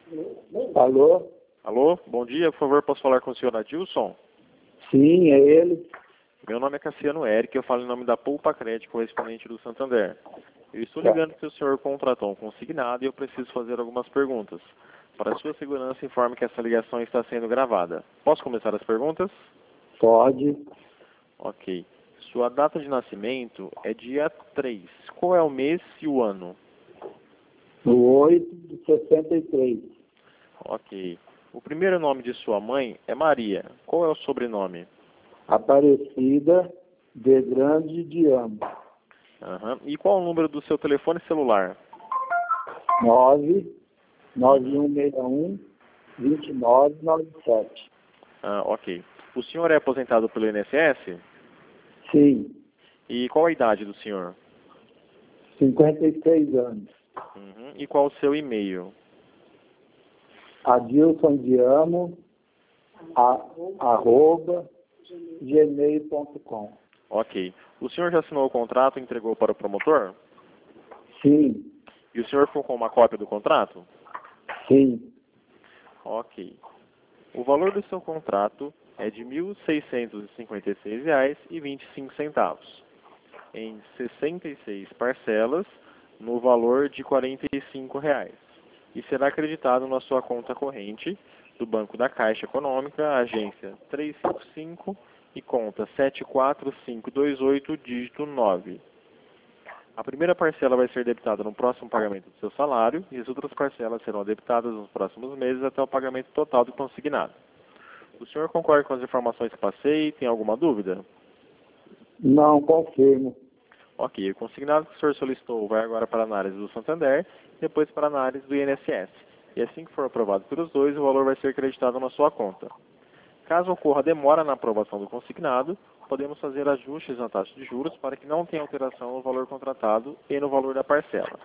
Alô? Alô, bom dia, por favor, posso falar com o senhor Adilson? Sim, é ele. Meu nome é Cassiano Eric, eu falo em nome da Poupa Crédito, correspondente do Santander. Eu estou Tá. ligando que o senhor contratou um consignado e eu preciso fazer algumas perguntas. Para sua segurança, informe que essa ligação está sendo gravada. Posso começar as perguntas? Pode. Ok. Sua data de nascimento é dia 3. Qual é o mês e o ano? No 8 de 63. Ok. O primeiro nome de sua mãe é Maria. Qual é o sobrenome? Aparecida de Grande de Amo. Aham. E qual o número do seu telefone celular? 99161 2997. Ok. O senhor é aposentado pelo INSS? Sim, E qual a idade do senhor? 56 anos. Uhum. E qual o seu e-mail? Adilson de Amo, @ gmail.com. Ok. O senhor já assinou o contrato e entregou para o promotor? Sim, E o senhor ficou com uma cópia do contrato? sim. Ok. O valor do seu contrato é de R$ 1.656,25, em 66 parcelas, no valor de R$ 45, e será acreditado na sua conta corrente do Banco da Caixa Econômica, agência 355 e conta 74528, dígito 9. A primeira parcela vai ser debitada no próximo pagamento do seu salário e as outras parcelas serão debitadas nos próximos meses até o pagamento total do consignado. O senhor concorda com as informações que passei? Tem alguma dúvida? Não, confirmo. Ok, o consignado que o senhor solicitou vai agora para a análise do Santander e depois para a análise do INSS. E assim que for aprovado pelos dois, o valor vai ser creditado na sua conta. Caso ocorra demora na aprovação do consignado, podemos fazer ajustes na taxa de juros para que não tenha alteração no valor contratado e no valor da parcela.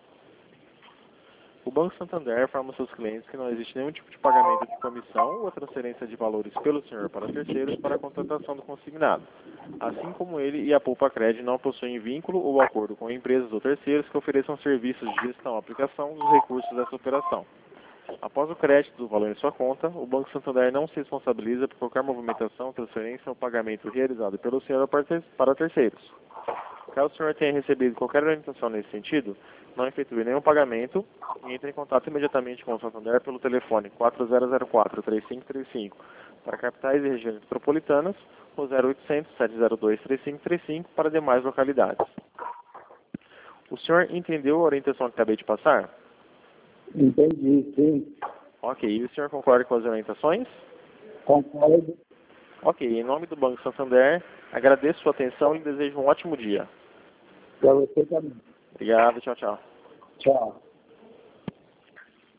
O Banco Santander informa aos seus clientes que não existe nenhum tipo de pagamento de comissão ou transferência de valores pelo senhor para terceiros para a contratação do consignado, assim como ele e a Poupa Crédito não possuem vínculo ou acordo com empresas ou terceiros que ofereçam serviços de gestão ou aplicação dos recursos dessa operação. Após o crédito do valor em sua conta, o Banco Santander não se responsabiliza por qualquer movimentação, transferência ou pagamento realizado pelo senhor para terceiros. Caso o senhor tenha recebido qualquer orientação nesse sentido, não efetue nenhum pagamento e entre em contato imediatamente com o Santander pelo telefone 4004-3535 para capitais e regiões metropolitanas ou 0800-702-3535 para demais localidades. O senhor entendeu a orientação que acabei de passar? Entendi, sim. Ok, e o senhor concorda com as orientações? Concordo. Ok, em nome do Banco Santander, agradeço sua atenção e desejo um ótimo dia. Para você também. Obrigado, tchau, tchau. Tchau.